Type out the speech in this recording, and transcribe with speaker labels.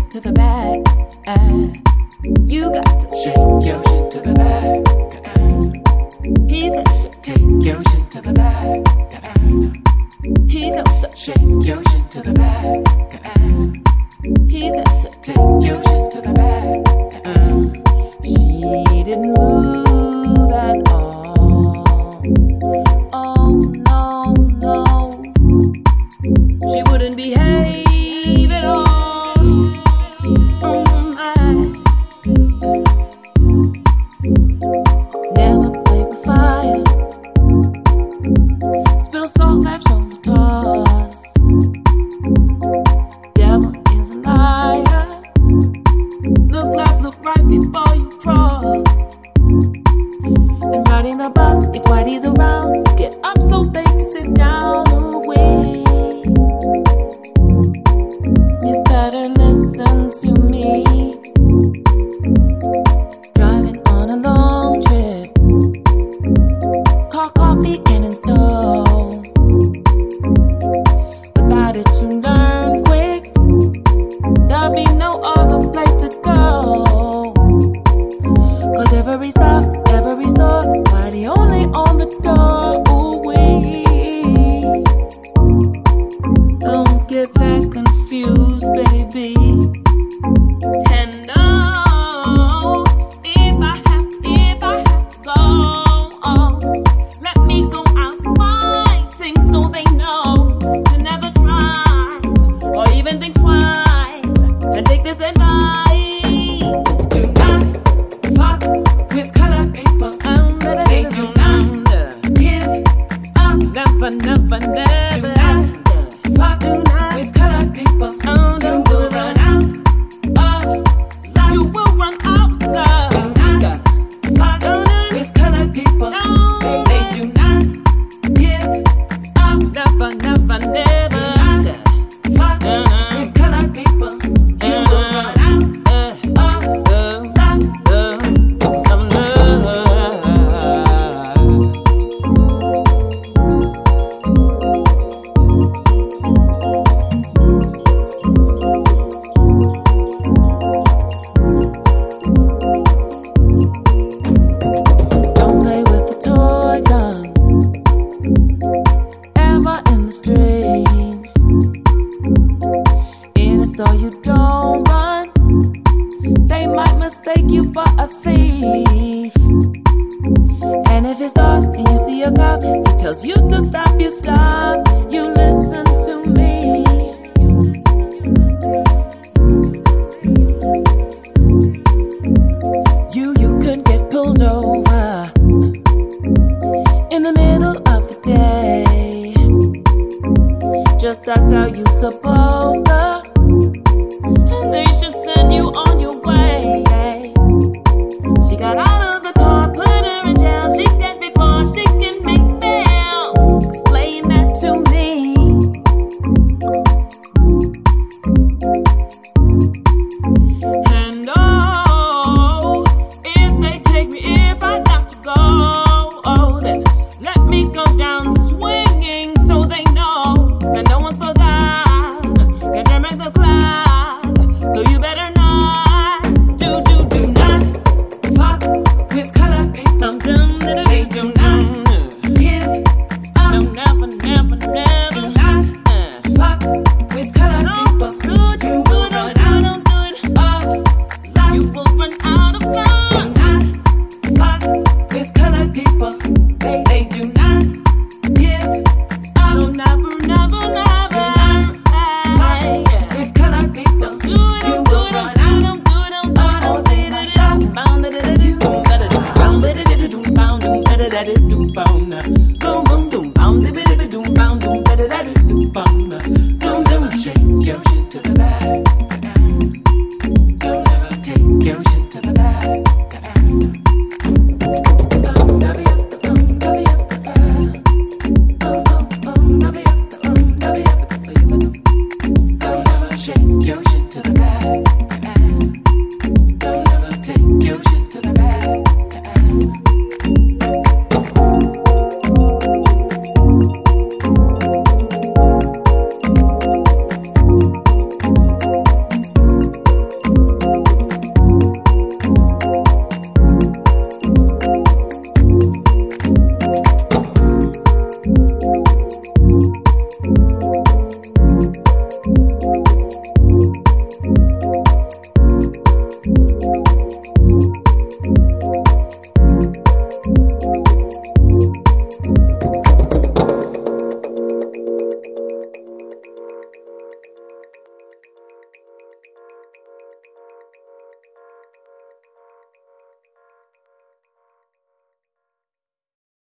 Speaker 1: shit to the back. You got to shake your shit to the back. He said to take your shit to the back. He told to shake your shit to the back. He said to take your shit to the back. She didn't move at all. Oh no, no. She wouldn't behave at all. Never play with fire. Spill salt, left shoulder toss. Devil is a liar. Look left, look right before you cross. And riding the bus, if Whitey's around, get up so they can sit down away. You better listen to me. Driving on a long trip, car, coffee, and in tow. Without it, you learn quick. There'll be no other place to go. Cause every stop, every store, Whitey only on the door. Ooh, wee. Don't get that confused, baby. And no, if I have to go, let me go out fighting so they know to never try or even think twice and take this advice. Do not fuck with color people. They do not give up. Never, never, never. Do not fuck with color people. You will run out of love. You will run out of love. Do not fuck with color people. They do not give up. Never, never, never. Do not fuck with color people. You will run out of love. Don't play with the toy gun ever in the street. In a store you don't run, they might mistake you for a thief. And if it's dark and you see a cop, he tells you to stop, you stop. You listen